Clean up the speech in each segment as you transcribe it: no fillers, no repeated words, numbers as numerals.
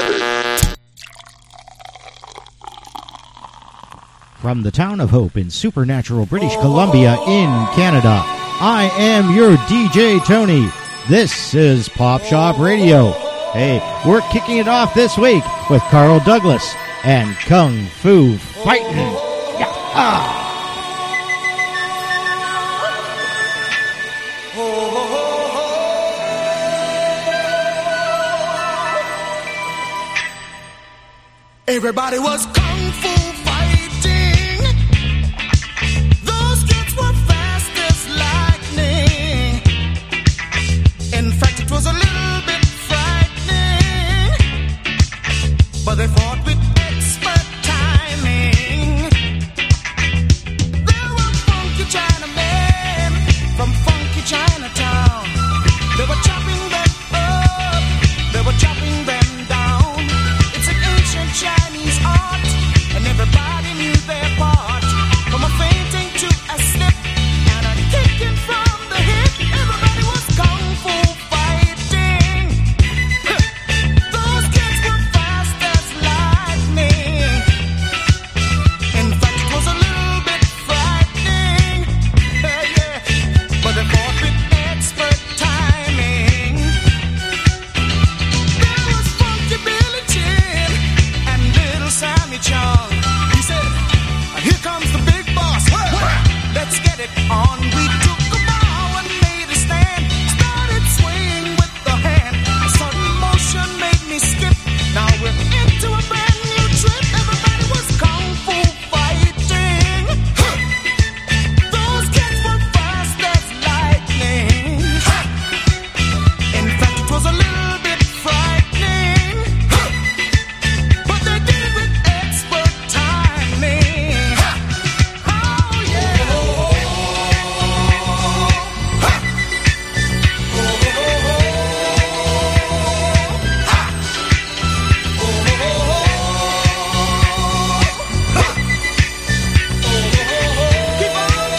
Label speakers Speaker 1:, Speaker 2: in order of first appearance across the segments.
Speaker 1: From the town of Hope in Supernatural, British Columbia in Canada, I am your DJ Tony. This is Pop Shop Radio. Hey, we're kicking it off this week with Carl Douglas and Kung Fu Fighting. Yeah.
Speaker 2: Everybody was kung fu fighting. Those kids were fast as lightning. In fact, it was a little bit frightening, but they fought with expert timing. There were funky Chinamen from funky Chinatown. They were chopping them up, they were chopping them down. It's an ancient Chinese art, and everybody knew their part. From a fainting to a slip and a kicking from the hip, everybody was kung fu fighting. Those kids were fast as lightning. In fact, it was a little bit frightening, yeah. But they fought with expert timing. There was funky Billy Chin and little Sammy Chung. He said, "Here comes the big boss. Let's get it on." We took a bow and made a stand. Started swaying with the hand. A sudden motion made me skip. Now we're into a brand new trip. Everybody was kung fu fighting. Those kids were fast as lightning. In fact, it was a little bit frightening, but they did it with expert timing. Oh yeah. Keep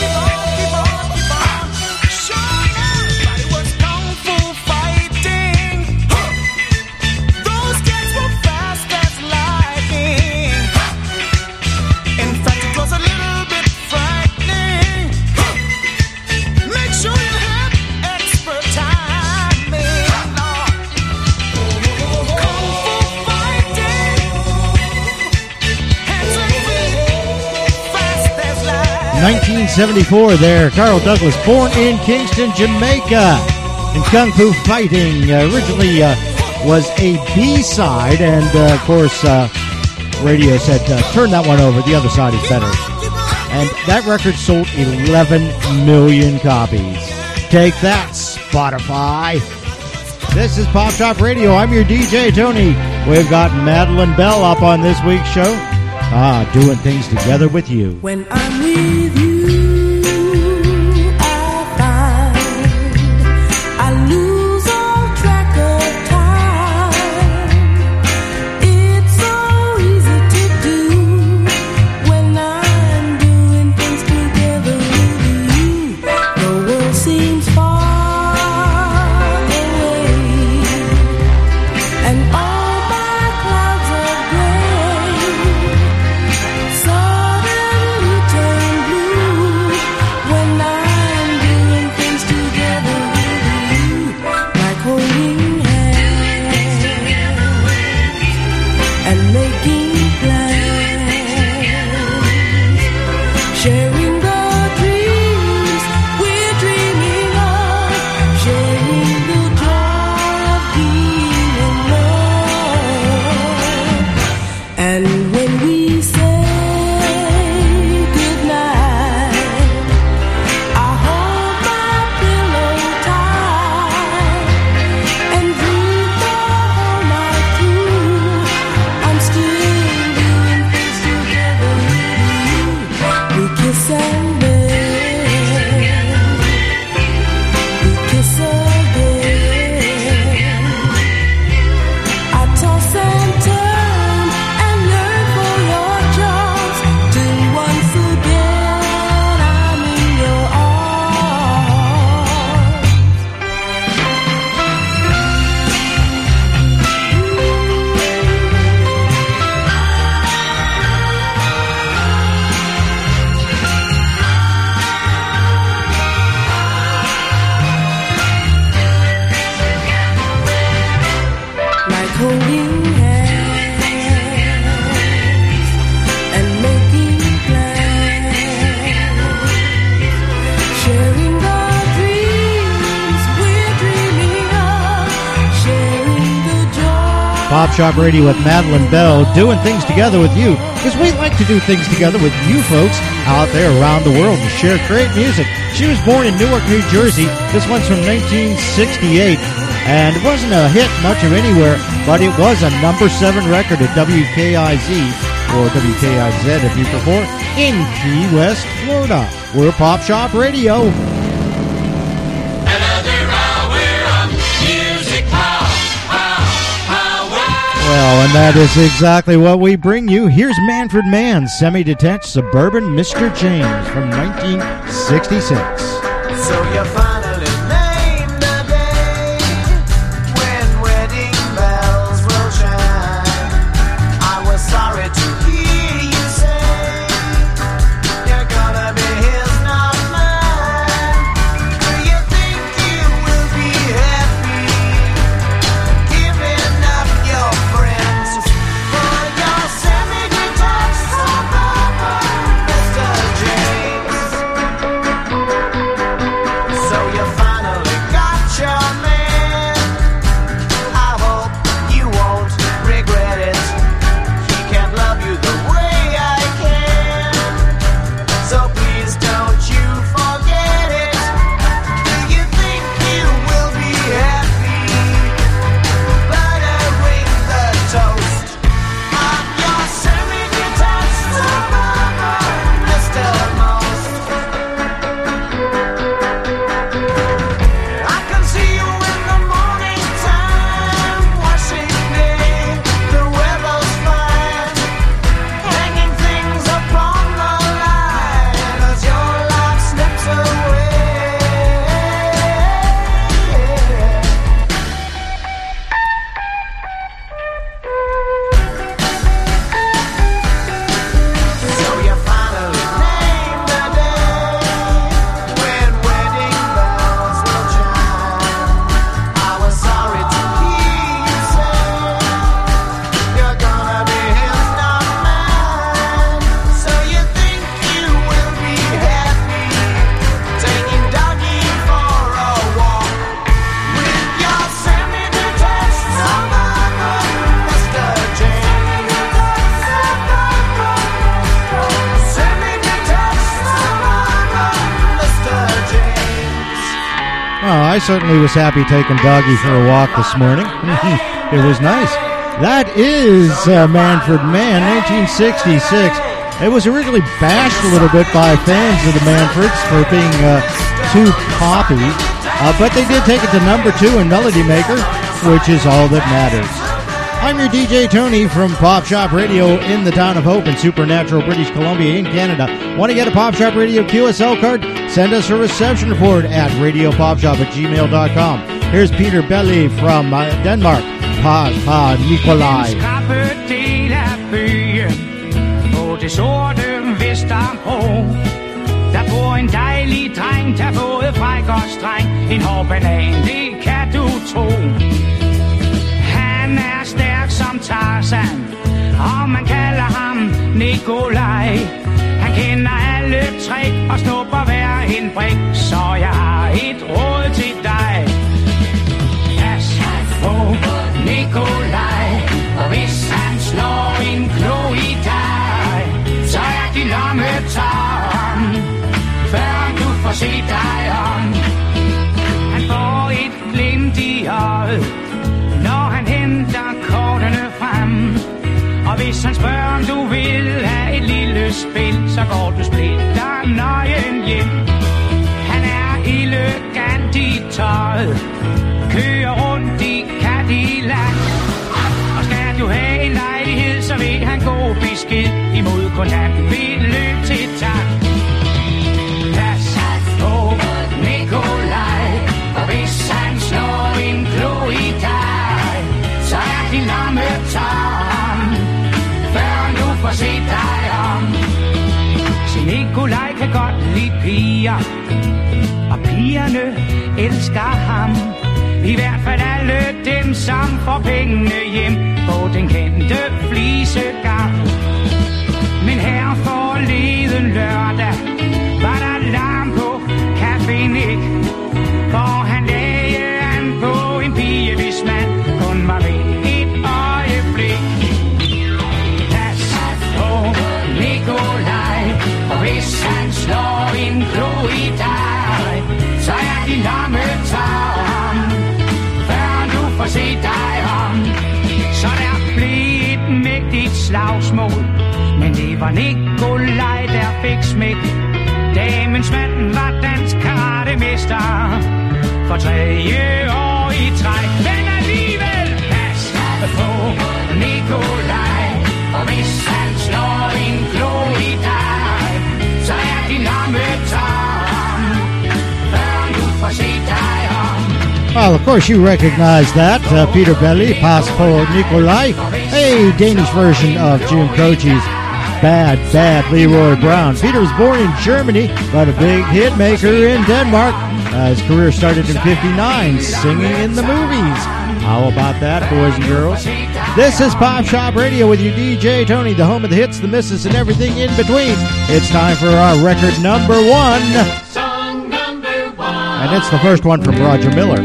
Speaker 2: on. Sure, everybody was kung fu fighting. Those kids were fast as lightning. In fact, it was a little bit frightening. Make sure you have expert timing. Kung fu fighting. Hands and feet, fast as lightning.
Speaker 1: 1974 there, Carl Douglas, born in Kingston, Jamaica. And Kung Fu Fighting originally was a B-side, and of course, radio said, turn that one over, the other side is better. And that record sold 11 million copies. Take that, Spotify. This is Pop Shop Radio. I'm your DJ, Tony. We've got Madeline Bell up on this week's show. Doing things together with you.
Speaker 3: When I'm with you, I find I lose all track of time. It's so easy to do when I'm doing things together with you. The world seems far away, and all my clouds are gray. Suddenly turn blue.
Speaker 1: Pop Shop Radio with Madeline Bell, doing things together with you, because we like to do things together with you folks out there around the world and share great music. She was born in Newark, New Jersey. This one's from 1968, and it wasn't a hit much of anywhere, but it was a number 7 record at WKIZ, or WKIZ if you prefer, in Key West, Florida. We're Pop Shop Radio. Well, and that is exactly what we bring you. Here's Manfred Mann's semi-detached suburban Mr. James from 1966.
Speaker 2: So you finally named the day when wedding bells will chime. I was sorry to hear you say you're gonna be his, not mine. Do you think you will be happy giving up your friends for your semi-detached suburban Mr. James? So you finally got your man. I hope you won't regret it. He can't love you the way I can. So please don't you forget it. Do you think you will be happy buttering the toast on your semi-detached suburban Mr. Most? I can see you in the morning time, washing day, the weather's fine, hanging things upon the line as your life slips away. So you finally named the day when wedding bells will chime. I was sorry to hear you say you're gonna be his, not mine. So you think you will be happy taking Dougie for a walk with your semi-detached suburban Mr. James? Semi-detached suburban Mr. James.
Speaker 1: Oh, I certainly was happy taking Doggy for a walk this morning. It was nice. That is Manfred Mann, 1966. It was originally bashed a little bit by fans of the Manfreds for being too poppy, but they did take it to number 2 in Melody Maker, which is all that matters. I'm your DJ Tony from Pop Shop Radio in the town of Hope in Supernatural, British Columbia in Canada. Want to get a Pop Shop Radio QSL card? Send us a reception report at radiopopshop@gmail.com. Here's Peter Belli from Denmark. Pa Nikolaj.
Speaker 4: Skrappe del af byen på det sorte Vesterbro. Der bor en dejlig dreng, der både fræk og streng. En hård banan, det kan du tro. Han er stærk som Tarzan, og man kalder ham Nikolaj. Han kender alle trick og snupper hver en brik, så jeg har et råd til dig. Pas på Nikolaj, og hvis han slår en klo i dig, så er din lomme tom, før du får se dig om. Han får et glimt i øjet, når han henter kortene frem. Og hvis han spørger, om du vil have et lille spil, så går du splitter nøgen hjem. Han er elegant i tøjet, kører rundt i Cadillac. Og skal du have en lejlighed, så vil han god besked imod kontant beløb til tak. Pas på Nikolaj, og hvis han slår en klo i dig, så er din lomme tom, før du får se dig om. Så Nikolaj kan godt lide piger, og pigerne elsker ham. I hvert fald alle dem, som får pengene hjem på den kendte flisegang. Men her forleden lørdag var der larm på Café Nick, hvor han lagde an på en pige, hvis man kun var ved et øje. lomme tom, før du får set dig om. Så der blev et mægtigt slagsmål, men det var Nikolaj, der fik smæk. Damens mand var dansk karatemester for 3. år i træk. Men alligevel pas på Nikolaj, og hvis han slår en klo i dig, så er din lomme tom, før du får set dig om.
Speaker 1: Well, of course you recognize that. Peter Belly, Pas på Nikolaj, a Danish version of Jim Croce's Bad, Bad Leroy Brown. Peter was born in Germany, but a big hit maker in Denmark. His career started in '59, singing in the movies. How about that, boys and girls? This is Pop Shop Radio with you, DJ Tony, the home of the hits, the misses, and everything in between. It's time for our record number one.
Speaker 3: Song number one.
Speaker 1: And it's the first one from Roger Miller.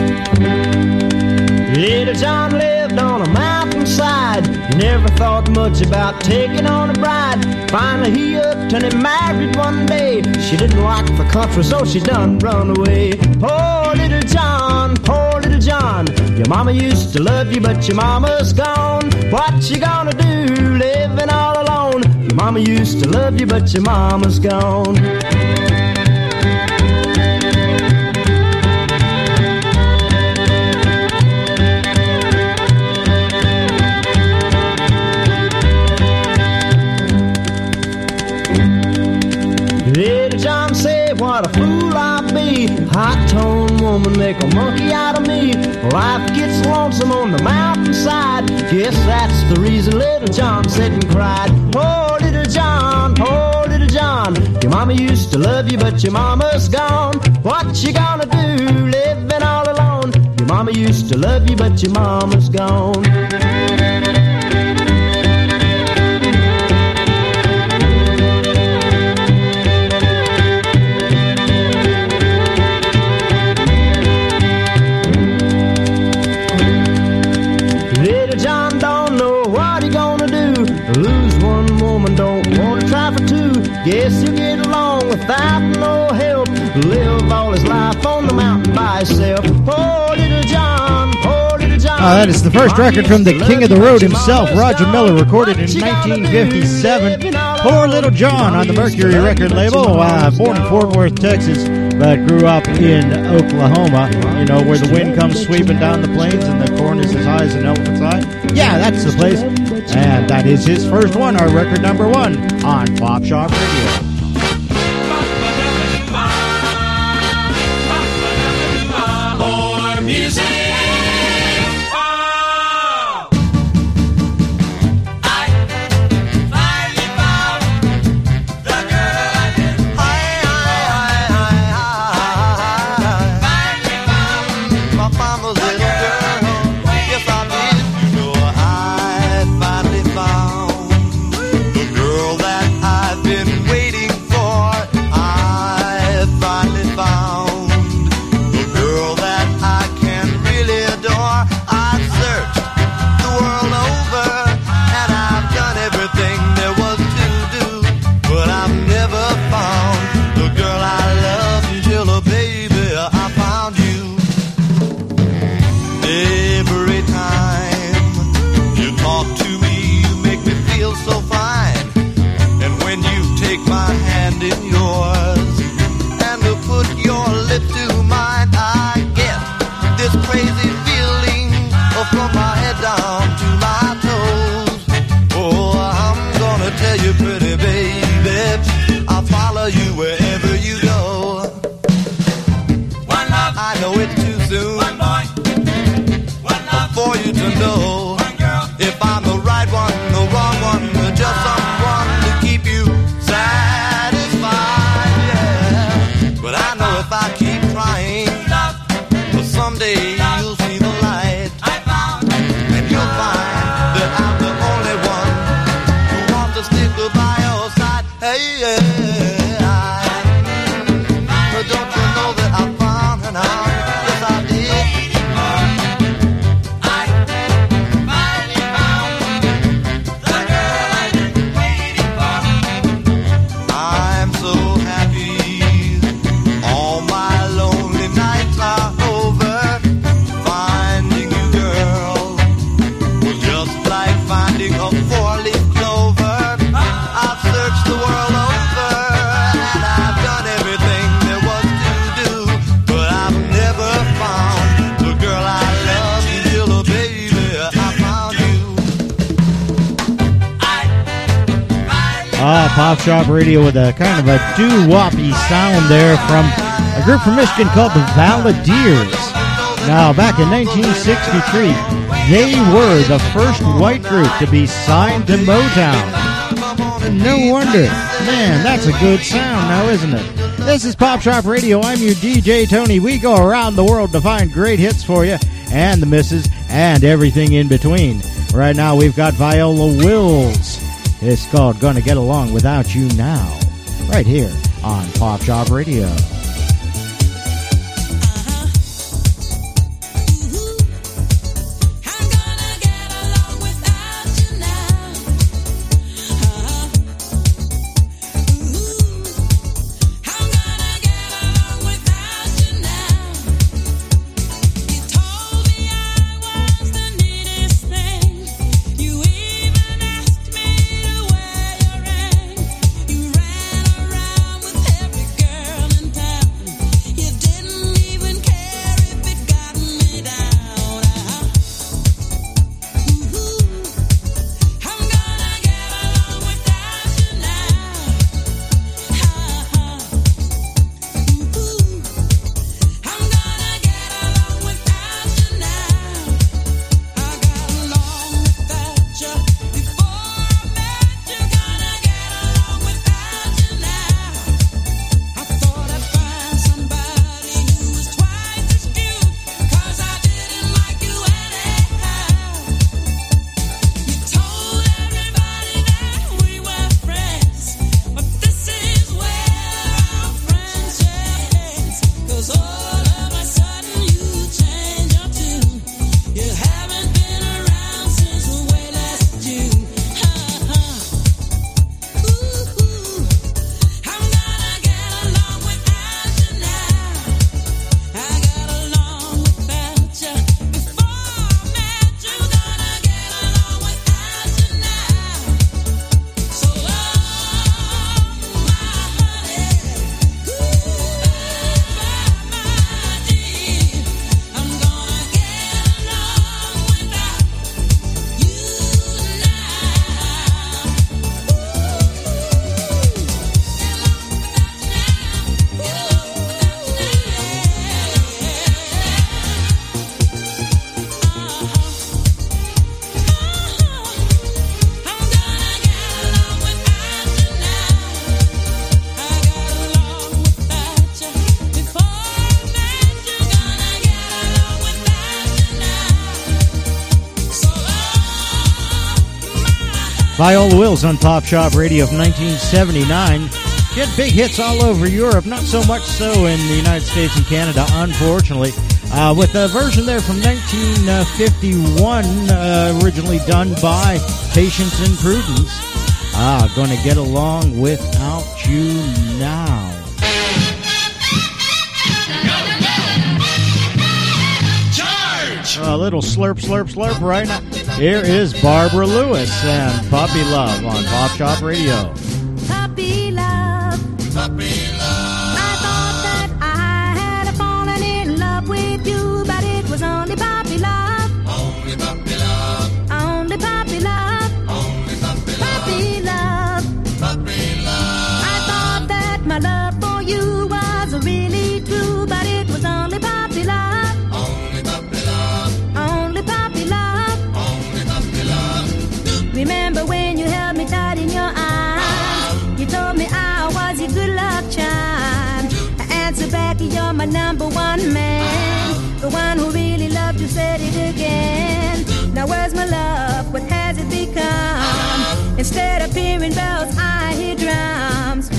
Speaker 5: Little John lived on a mountainside. Never thought much about taking on a bride. Finally he upped and he married one day. She didn't like the country, so she done run away. Poor little John, poor little John. Your mama used to love you, but your mama's gone. What you gonna do, living all alone? Your mama used to love you, but your mama's gone. Little John said, what a fool I'd be. High-toned woman make a monkey out of me. Life gets lonesome on the mountainside. Guess that's the reason little John sat and cried. Poor little John, poor little John. Your mama used to love you, but your mama's gone. What you gonna do, living all alone? Your mama used to love you, but your mama's gone. Guess he'll get along without no help. Live all his life on the mountain by himself. Poor little John, poor little John.
Speaker 1: That is the first record from the king of the road himself, Roger Miller, recorded in 1957. Poor Little John on the Mercury record label. Born in Fort Worth, Texas, but grew up in Oklahoma. You know, where the wind comes sweeping down the plains and the corn is as high as an elephant's eye. Yeah, that's the place. And that is his first one, our record number one on Pop Shop Radio.
Speaker 3: More music.
Speaker 1: Pop Shop Radio with a kind of a doo-woppy sound there from a group from Michigan called the Valadiers. Now, back in 1963, they were the first white group to be signed to Motown. And no wonder. Man, that's a good sound now, isn't it? This is Pop Shop Radio. I'm your DJ, Tony. We go around the world to find great hits for you and the misses and everything in between. Right now, we've got Viola Wills. It's called Gonna Get Along Without You Now, right here on Pop Shop Radio. Viola Wills on Pop Shop Radio of 1979. She had big hits all over Europe, not so much so in the United States and Canada, unfortunately. With a version there from 1951, originally done by Patience and Prudence. Gonna Get Along Without You Now. A little slurp, slurp, slurp right now. Here is Barbara Lewis and Puppy Love on Pop Shop Radio.
Speaker 6: Puppy love,
Speaker 2: Puppy love.
Speaker 6: I thought that I had fallen in love with you, but it was only puppy love.
Speaker 2: Only puppy love.
Speaker 6: Only puppy love.
Speaker 2: Only puppy love.
Speaker 6: Puppy love.
Speaker 2: Puppy love.
Speaker 6: I thought that my love for you was really true, but it was only puppy love.
Speaker 2: Only puppy love.
Speaker 6: Only puppy love.
Speaker 2: Only puppy love.
Speaker 6: Remember when you held me tight in your arms? You told me I was your good luck charm. I answered back, you're my number one man. The one who really loved you said it again. Now where's my love? What has it become? Instead of hearing bells, I hear drums.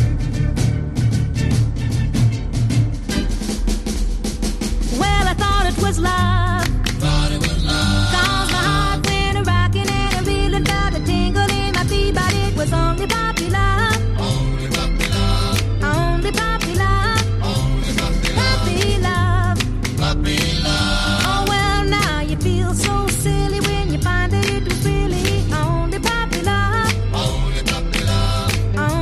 Speaker 6: Well, I thought it was love.
Speaker 2: Thought it was love.
Speaker 6: Cause my heart went a-rocking and I really felt a tingle in my feet, but it was only puppy love.
Speaker 2: Only puppy love.
Speaker 6: Only puppy love.
Speaker 2: Only puppy love.
Speaker 6: Puppy love.
Speaker 2: Puppy love.
Speaker 6: Oh, well, now you feel so silly when you find that it was really only puppy love.
Speaker 2: Only puppy love.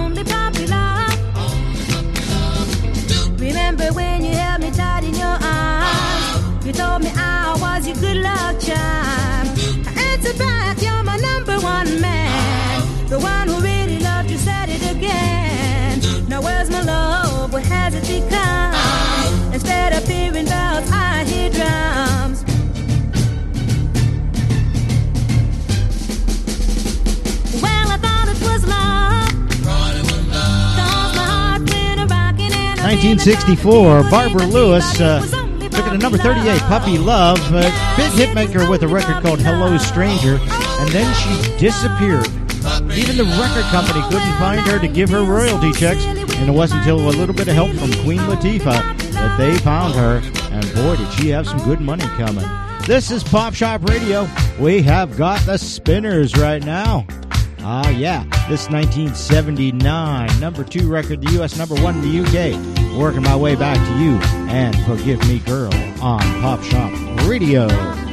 Speaker 1: 1964, Barbara Lewis took it to number 38, Puppy Love. Big hit maker with a record called Hello Stranger, and then she disappeared. Even the record company couldn't find her to give her royalty checks, and it wasn't until a little bit of help from Queen Latifah that they found her, and boy, did she have some good money coming. This is Pop Shop Radio. We have got the Spinners right now. Yeah, this 1979 number 2 record, the U.S. number 1 in the UK. Working my way back to you and Forgive Me Girl on Pop Shop Radio.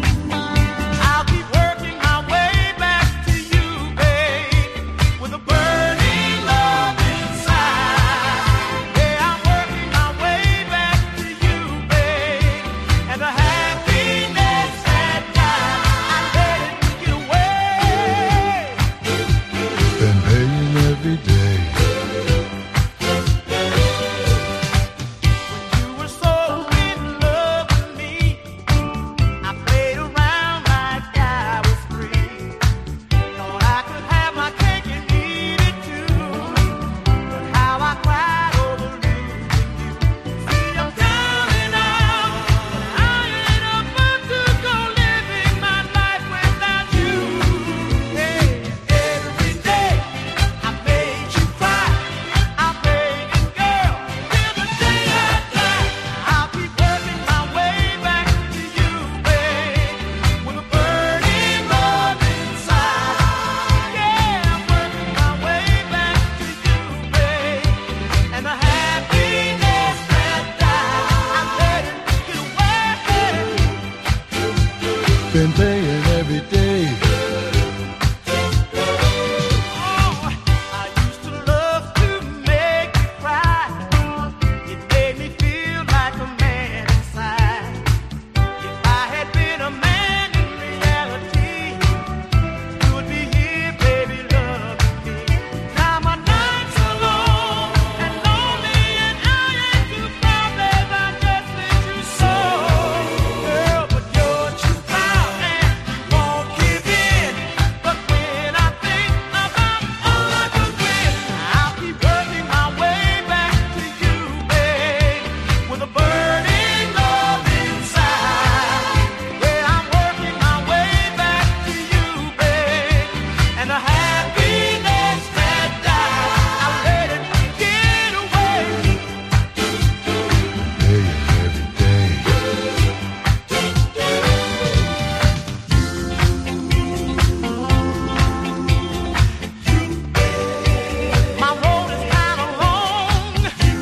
Speaker 7: Been paying every day.
Speaker 2: Oh, I used to love to make you cry. It made me feel like a man inside. If I had been a man in reality, you would be here, baby, loving me. Now my nights are long and lonely, and I ain't too proud, babe, I just miss you so. Girl, but you're too proud and you won't give in. But when I think about all I could win, I'll keep working my way back to you, babe, with a burning love inside. Yeah, I'm working my way back to you, babe, and the happiness that died, I let it get away.
Speaker 7: Paying every day.
Speaker 2: My road is kind of long.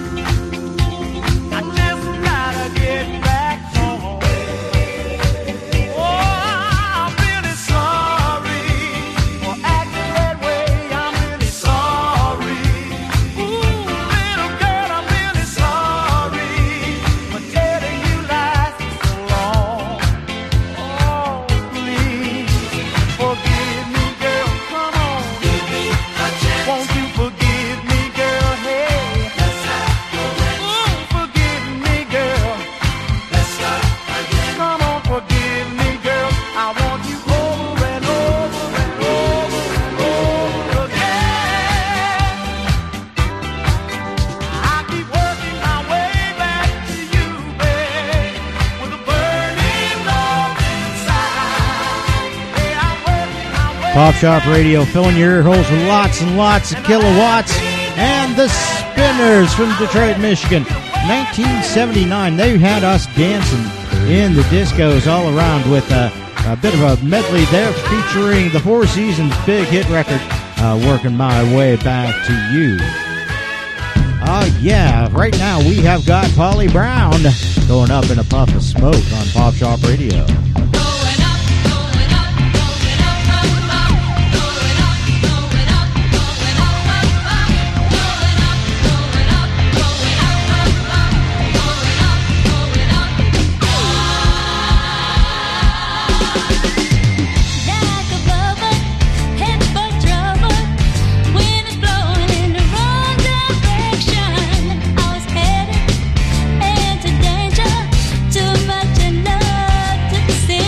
Speaker 2: I just gotta get back home. Oh, I'm really sorry for acting that way. I'm really sorry. Ooh, little girl, I'm really sorry for telling you lies for so long. Oh, please forgive me, girl. Come on. Won't you forgive me, girl? Hey, forgive me, girl. Come on, forgive me, girl. I want you over and over and over and over again. I keep working my way back to you, babe, with a burning love inside. Yeah, I'm working my way.
Speaker 1: Pop Shop Radio, filling your ear holes with lots and lots of kilowatts. And the Spinners from Detroit, Michigan. 1979, they had us dancing in the discos all around with a bit of a medley there featuring the Four Seasons big hit record, Working My Way Back to You. Yeah, right now we have got Polly Brown going up in a puff of smoke on Pop Shop Radio.
Speaker 6: Like a bubble, head for trouble. Wind is blowing in the wrong direction. I was headed into danger. Too much in love to be seen.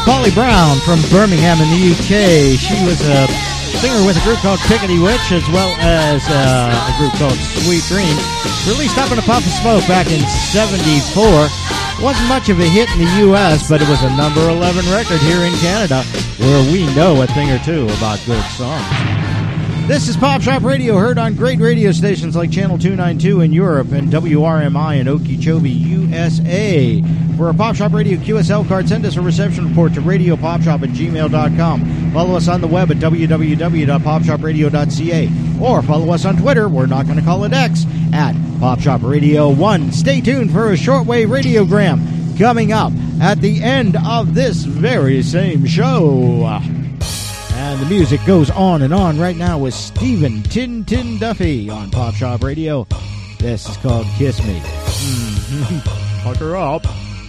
Speaker 1: Polly Brown from Birmingham in the UK. She was a singer with a group called Pickety Witch, as well as a group called Sweet Dream. Released Up in a Puff of Smoke back in 74. Wasn't much of a hit in the U.S., but it was a number 11 record here in Canada, where we know a thing or two about good songs. This is Pop Shop Radio, heard on great radio stations like Channel 292 in Europe and WRMI in Okeechobee, USA. For a Pop Shop Radio QSL card, send us a reception report to radiopopshop@gmail.com. Follow us on the web at www.popshopradio.ca, or follow us on Twitter, we're not going to call it X, at Pop Shop Radio 1. Stay tuned for a shortwave radiogram coming up at the end of this very same show. And the music goes on and on right now with Stephen Tin Tin Duffy on Pop Shop Radio. This is called Kiss Me. Pucker up.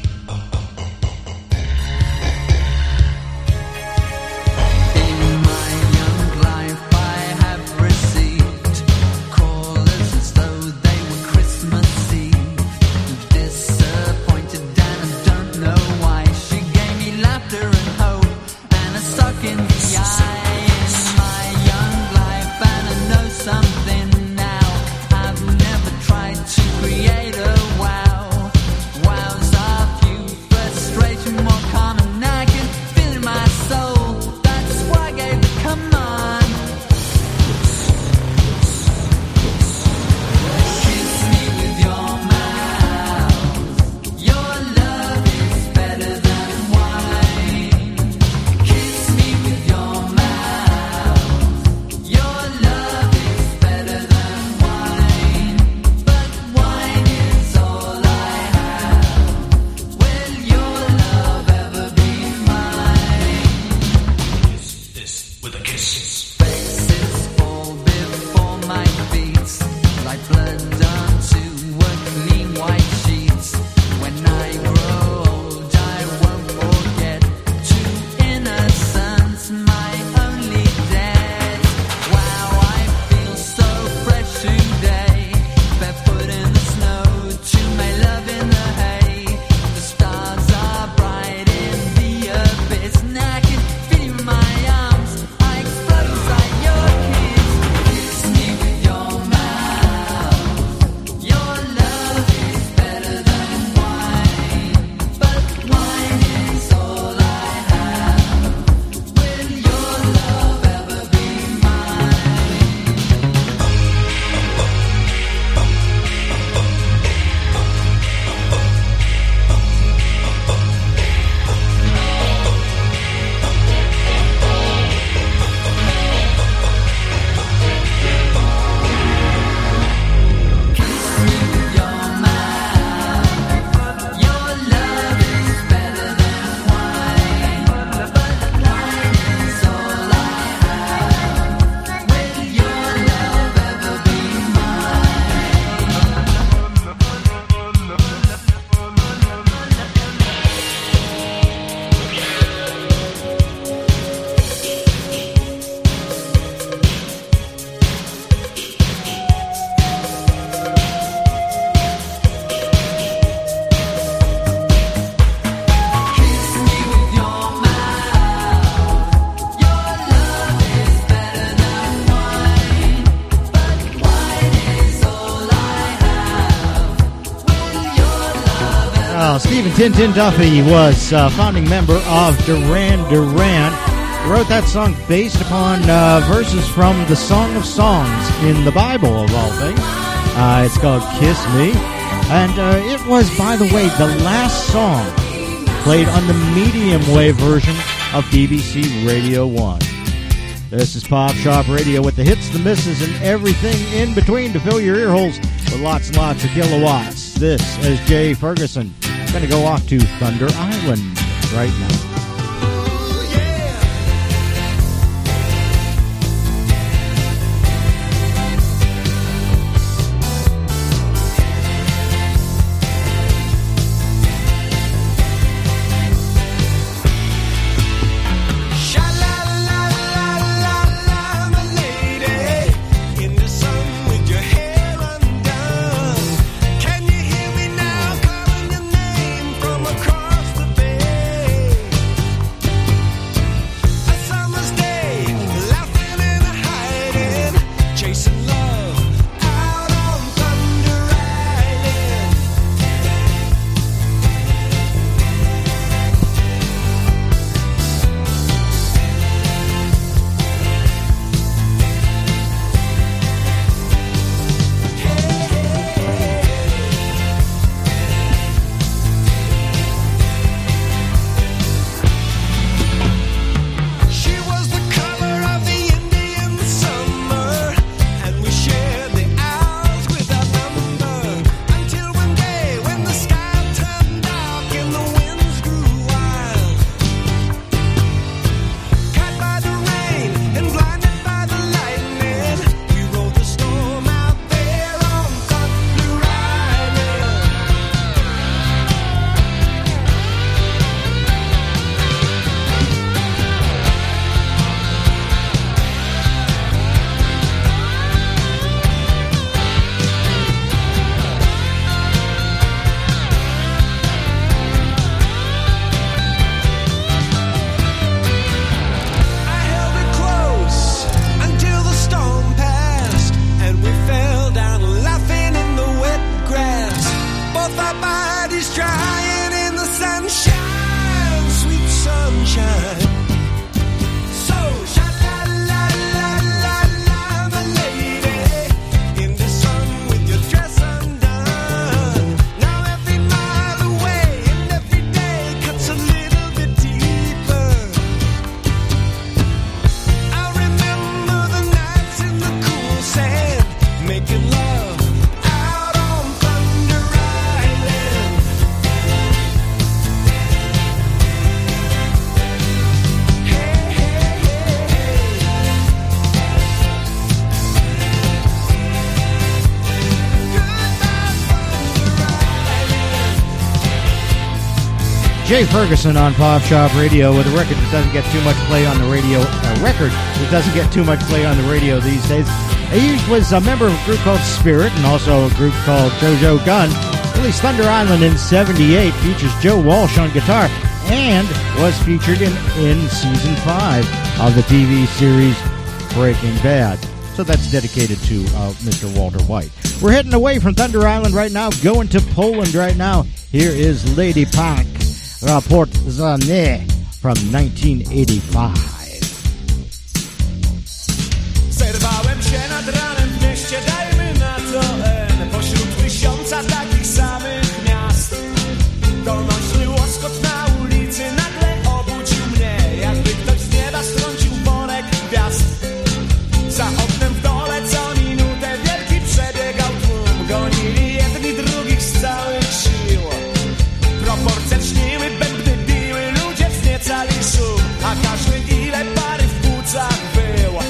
Speaker 1: Stephen Tin Tin Duffy was a founding member of Duran Duran. Wrote that song based upon verses from the Song of Songs in the Bible, of all things. It's called Kiss Me. And it was, by the way, the last song played on the medium wave version of BBC Radio 1. This is Pop Shop Radio with the hits, the misses, and everything in between to fill your ear holes with lots and lots of kilowatts. This is Jay Ferguson. Going to go off to Thunder Island right now.
Speaker 2: Can you hear me now calling your name from across the bay?
Speaker 1: Jay Ferguson on Pop Shop Radio with a record that doesn't get too much play on the radio. A record that doesn't get too much play on the radio these days. He was a member of a group called Spirit and also a group called JoJo Gunn. Released Thunder Island in '78. Features Joe Walsh on guitar and was featured in season 5 of the TV series Breaking Bad. So that's dedicated to Mr. Walter White. We're heading away from Thunder Island right now, going to Poland right now. Here is Lady Punk, Rapport Zane from 1985.
Speaker 2: Zerwałem się nad ranem w mieście, dajmy na to N. Pośród tysiąca takich samych miast. Donośny łoskot na ulicy nagle obudził mnie, jakby ktoś z nieba strącił worek gwiazd. Za oknem w dole co minutę wielki przebiegał tłum. Gonili jedni drugich z całych sił. Proporcje śniły, bębny biły, ludzie wzniecali szum. A każdy ile pary w płucach był.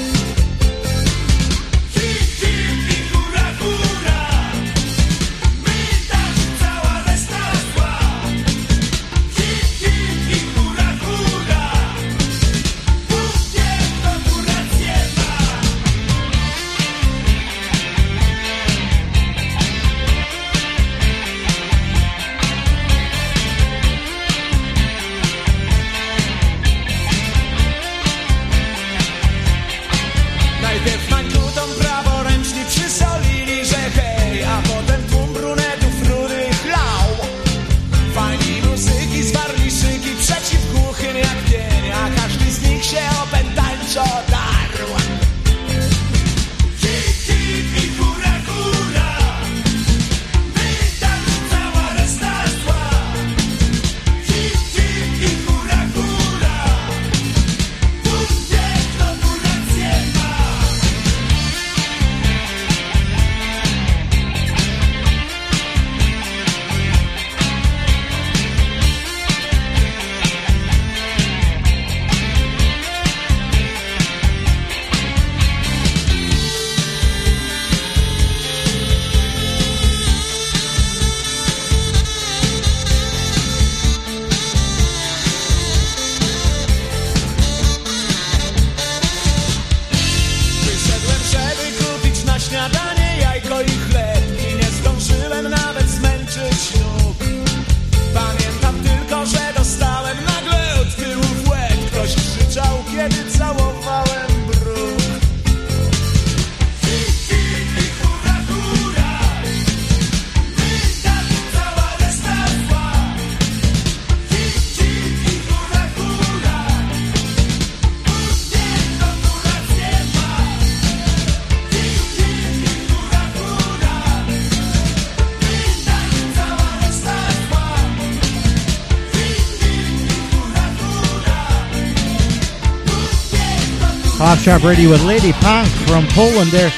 Speaker 1: Pop Shop Radio with Lady Punk from Poland there,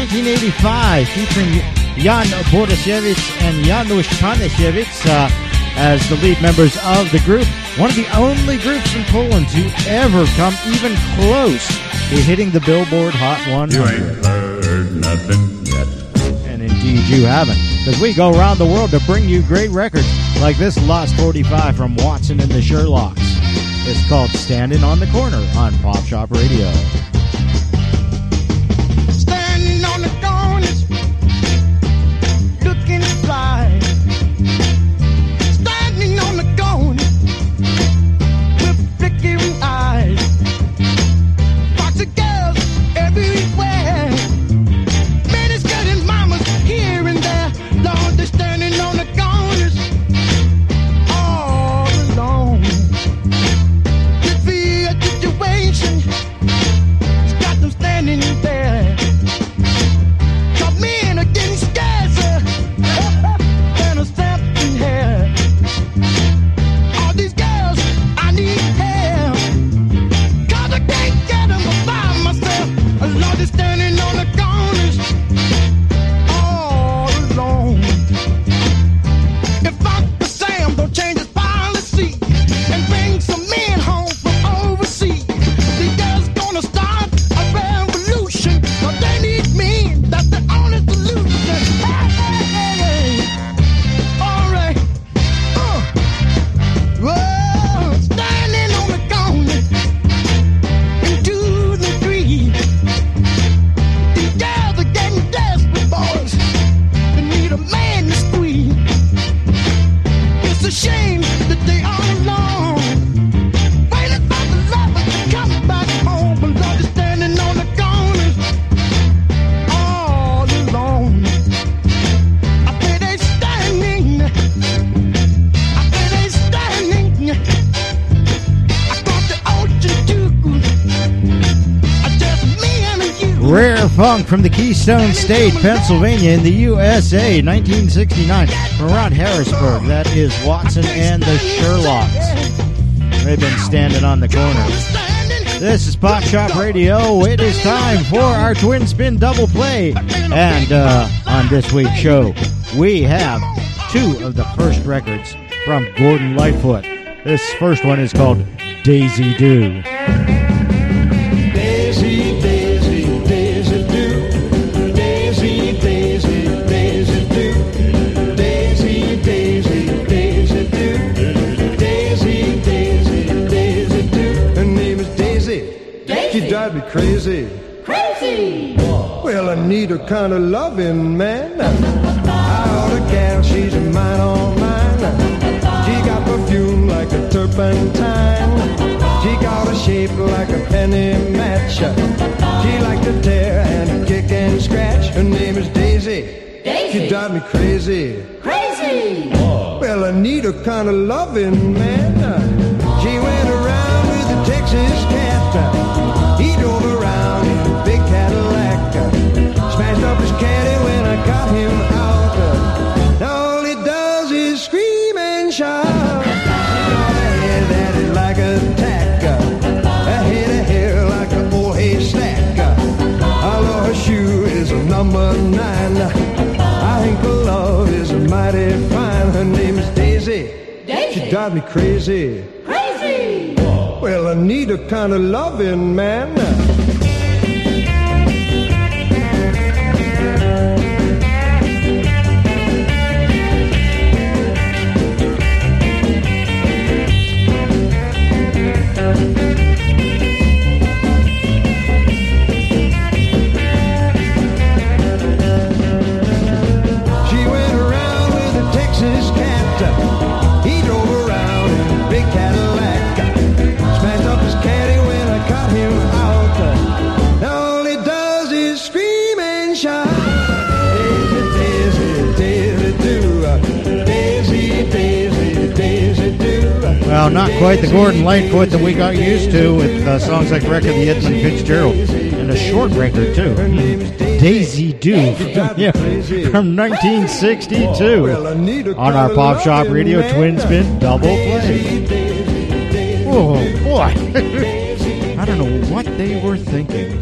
Speaker 1: 1985, featuring Jan Borasiewicz and Janusz Panasiewicz as the lead members of the group. One of the only groups in Poland to ever come even close to hitting the Billboard Hot 100.
Speaker 8: You ain't heard nothing yet.
Speaker 1: And indeed you haven't, because we go around the world to bring you great records like this Lost 45 from Watson and the Sherlocks. It's called Standing on the Corner on Pop Shop Radio.
Speaker 2: Standing on the corner, looking fly. Standing on the corner with flickering eyes. Foxy girls everywhere. Many skirting mamas here and there. Lord, they're standing on the corners all alone. Situation
Speaker 1: Funk from the Keystone State, Pennsylvania in the USA, 1969. From around Harrisburg, that is Watson and the Sherlocks. They've been standing on the corner. This is Pop Shop Radio. It is time for our Twin Spin Double Play. And on this week's show, we have two of the first records from Gordon Lightfoot. This first one is called Daisy Doo.
Speaker 5: Daisy, Daisy, Daisy Doo. Daisy, Daisy, Daisy Doo. Daisy, Daisy, Daisy Doo. Daisy, Daisy, Daisy Doo. Her name is Daisy. She drives me crazy.
Speaker 6: Crazy!
Speaker 5: Well, I need a kind of loving man. I ought a gal, she's mine, all mine. She got perfume like a turpentine. She got a shape like a penny match. She like to tear and kick and scratch. Her name is Daisy.
Speaker 6: Daisy.
Speaker 5: She drives me crazy.
Speaker 6: Crazy!
Speaker 5: Well, I need a kind of loving man. She went around with a Texas cat. He drove around in a big Cadillac. Smashed up his caddy when I got him out. Now all he does is scream and shout. He got a head that is like a tack. A head of hair like an old haystack. I love her shoe is a number 9. I think her love is mighty fine. Her name is Daisy.
Speaker 6: Daisy.
Speaker 5: She drives me crazy.
Speaker 6: Crazy!
Speaker 5: Well, I need a kind of loving man. She went around with a Texas cat. He drove around in a big Cadillac. Smashed up his caddy when I caught him out. Now all he does is scream and shout. Daisy, Daisy, Daisy Doo. Daisy, Daisy, Daisy Doo.
Speaker 1: Well, not quite the Gordon Lightfoot that we got used to with songs like Wreck of the Edmund Fitzgerald. And a short record, too. Daisy Doo. Yeah, from 1962. On our Pop Shop Radio Twin Spin Double Play. Oh, boy. I don't know what they were thinking.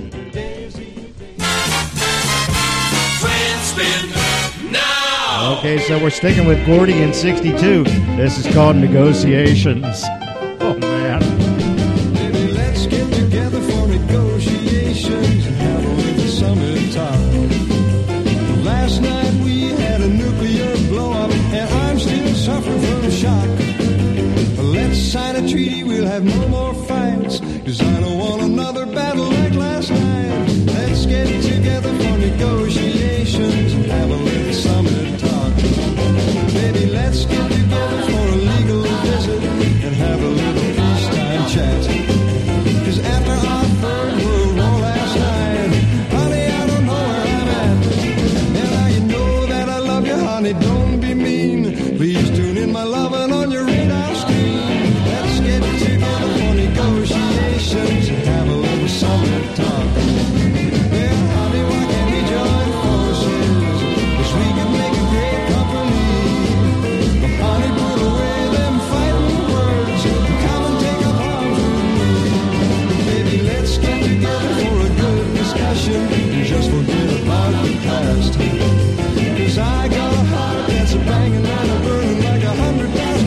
Speaker 3: Twin spin now.
Speaker 1: Okay, so we're sticking with Gordy in 62. This is called Negotiations. Oh, man.
Speaker 5: Baby, let's get together for negotiations and have a little summer talk. Last night we had a nuclear blow-up and I'm still suffering from the shock. Let's sign a treaty, we'll have no more fights, 'cause I don't want another battle like last night. Let's get together for negotiations and have a little summer talk. Baby, let's get together for a legal visit and have a little peacetime chat. 'Cause after our third world war last night, honey, I don't know where I'm at. And now you know that I love you, honey, don't be mean. Please tune in my lovin' on your radar screen. Let's get together for negotiations and have a little summer talk. Well, honey, why can't we join forces? 'Cause we can make a great company. But honey, put away them fighting words and come and take up arms with me. Baby, let's get together for a good discussion and just forget about the past. 'Cause I got a heart that's a banging and a burning like 100,000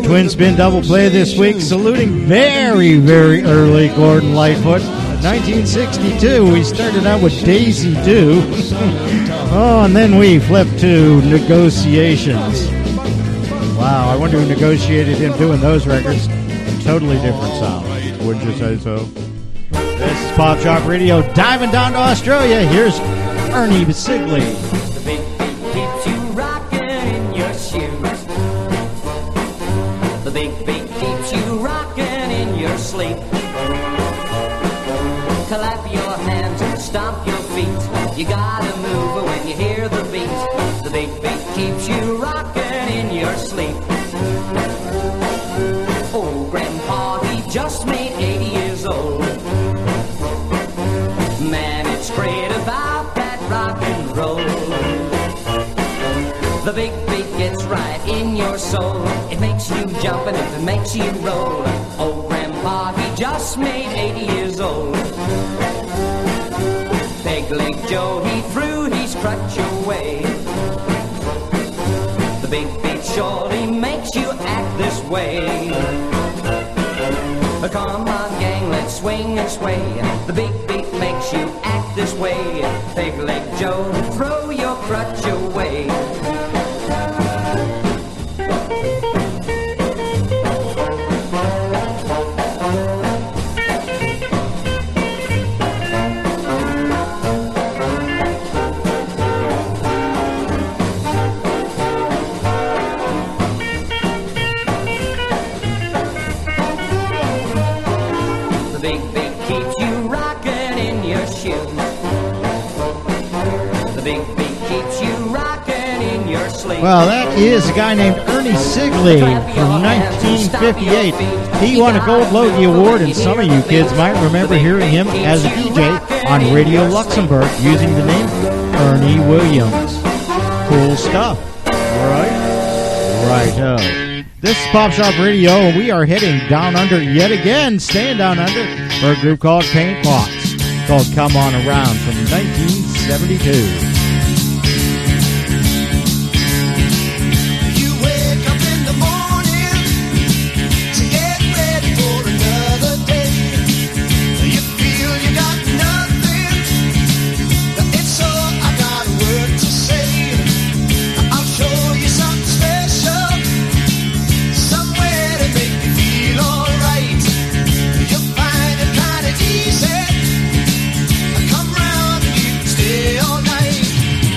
Speaker 1: twin spin double play this week, saluting very, very early Gordon Lightfoot. 1962, we started out with Daisy Do. Oh, and then we flipped to Negotiations. Wow, I wonder who negotiated him doing those records. Totally different sound. Wouldn't you say so? This is Pop Shop Radio, diving down to Australia. Here's Ernie Bisigley.
Speaker 9: The big beat keeps you rocking in your shoes. The big beat keeps you rocking in your sleep. Clap your hands and stomp your feet. You gotta move when you hear the beat. The big beat keeps you rocking in your sleep. Old Grandpa, he just made 80 years old. Man, it's great about that rock and roll. The big beat gets right in your soul. It makes you jump and it makes you roll. Old Grandpa, he just made 80 years old. Peg Leg Joe, he threw his crutch away. The big beat surely makes you act this way. Come on, gang, let's swing and sway. The big beat makes you act this way. Peg Leg Joe, throw your crutch away.
Speaker 1: Well, that is a guy named Ernie Sigley from 1958. He won a Gold Logie Award, and some of you kids might remember hearing him as a DJ on Radio Luxembourg using the name Ernie Williams. Cool stuff, right? Righto. This is Pop Shop Radio, and we are heading down under yet again, staying down under, for a group called Paint Box, called Come On Around from 1972.
Speaker 2: All night.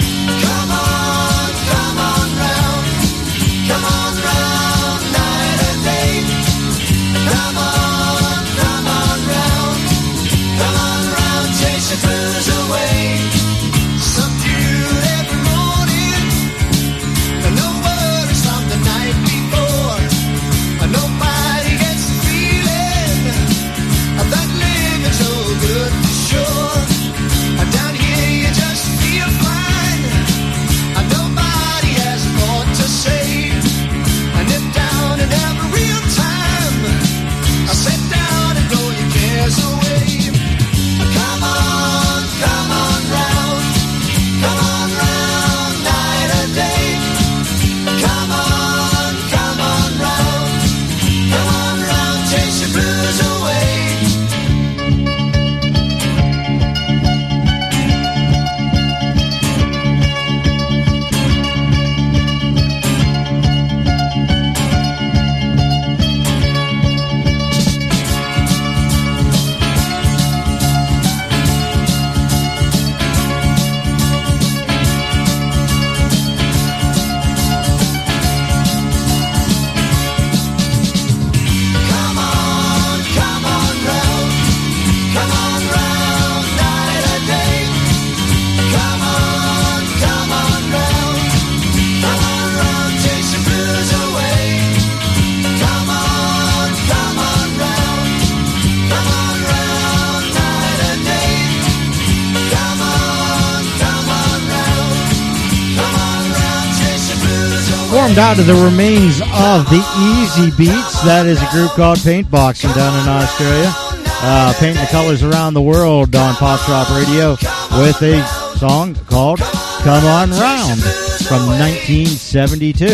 Speaker 1: formed out of the remains of the Easy Beats. That is a group called Paintboxing down in Australia. Painting the colors around the world on Pop Shop Radio with a song called Come On Round from 1972.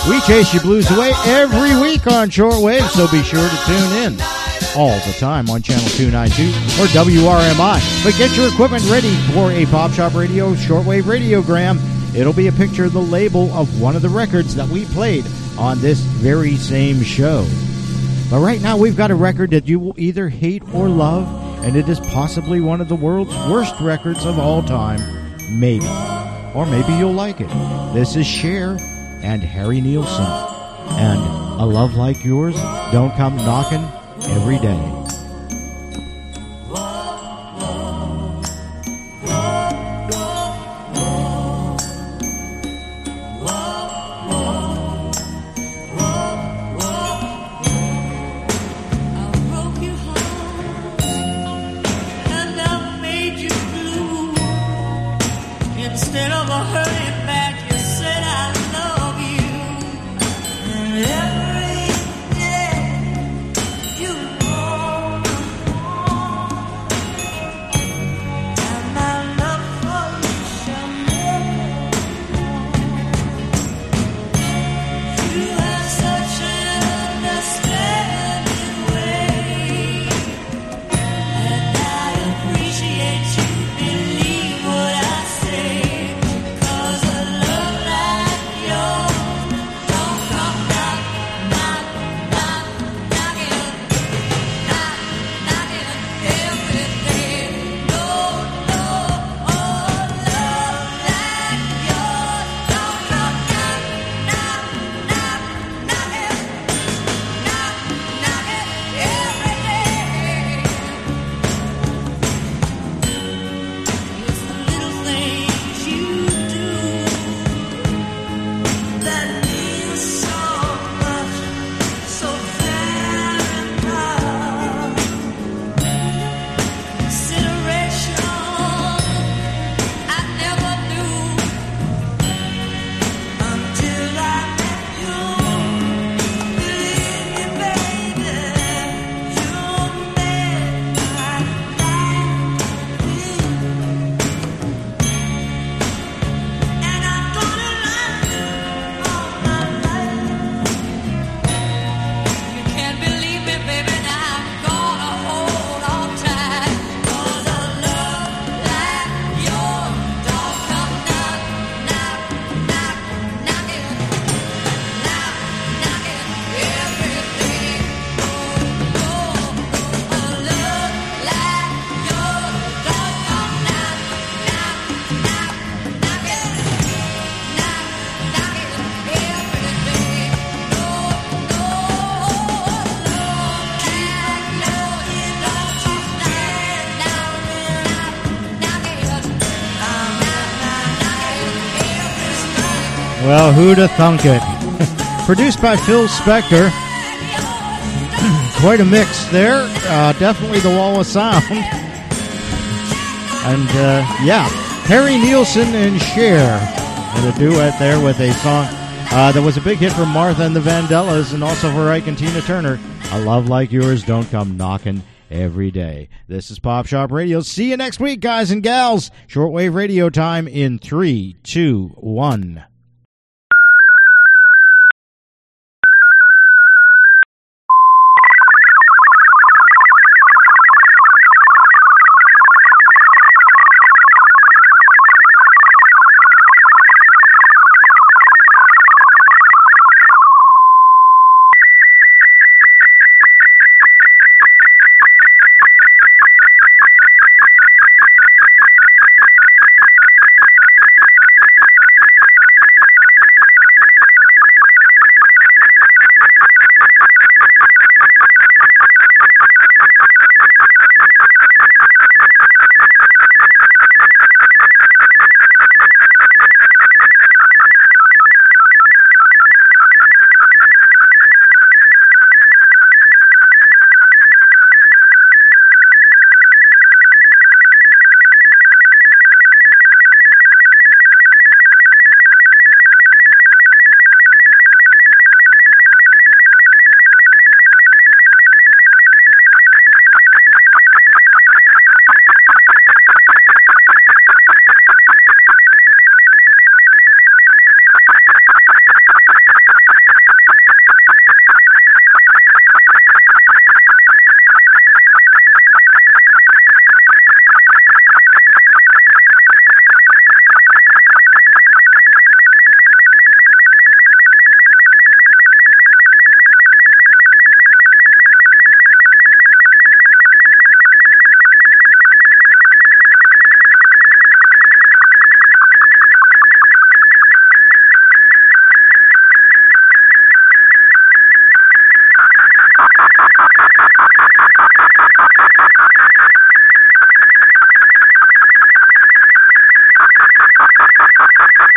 Speaker 1: We chase your blues away every week on shortwave, so be sure to tune in all the time on Channel 292 or WRMI. But get your equipment ready for a Pop Shop Radio shortwave radiogram. It'll be a picture of the label of one of the records that we played on this very same show. But right now we've got a record that you will either hate or love, and it is possibly one of the world's worst records of all time. Maybe. Or maybe you'll like it. This is Cher and Harry Nilsson. And A Love Like Yours Don't Come Knocking Every Day.
Speaker 10: Instead of a hurting back, you said I love you. And every day you want more. And my love for you shall never end. You have such an understanding way, and I appreciate you. Believe what I say.
Speaker 1: Well, who'da thunk it? Produced by Phil Spector. Quite a mix there. Definitely the Wall of Sound. And, yeah, Harry Nilsson and Cher had a duet there with a song that was a big hit for Martha and the Vandellas and also for Ike and Tina Turner. A Love Like Yours Don't Come Knocking Every Day. This is Pop Shop Radio. See you next week, guys and gals. Shortwave radio time in 3, 2, 1.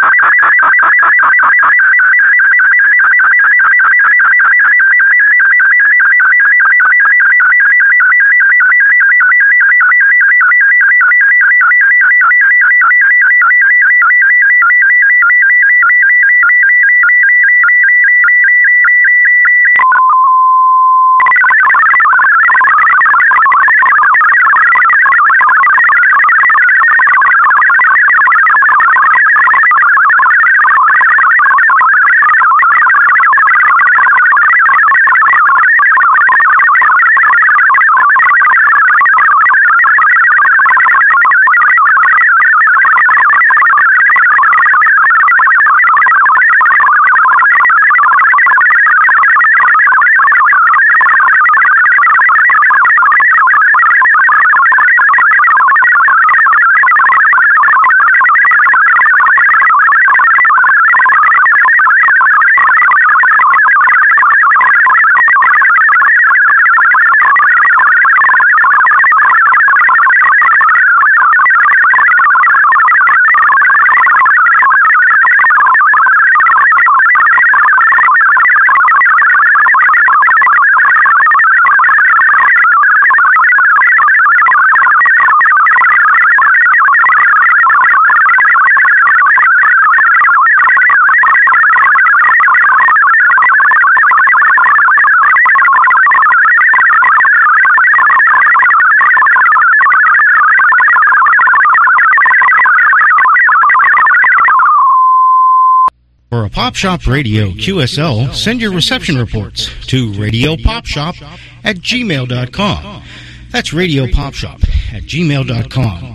Speaker 11: For a Pop Shop Radio QSL, send your reception reports to radiopopshop@gmail.com. That's radiopopshop@gmail.com.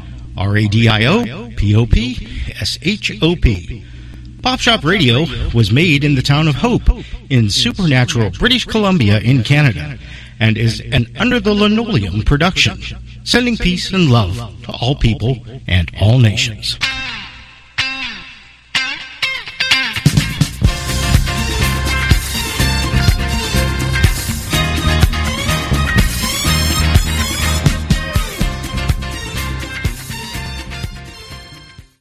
Speaker 11: RADIOPOPSHOP. Pop Shop Radio was made in the town of Hope in supernatural British Columbia in Canada and is an Under the Linoleum production, sending peace and love to all people and all nations.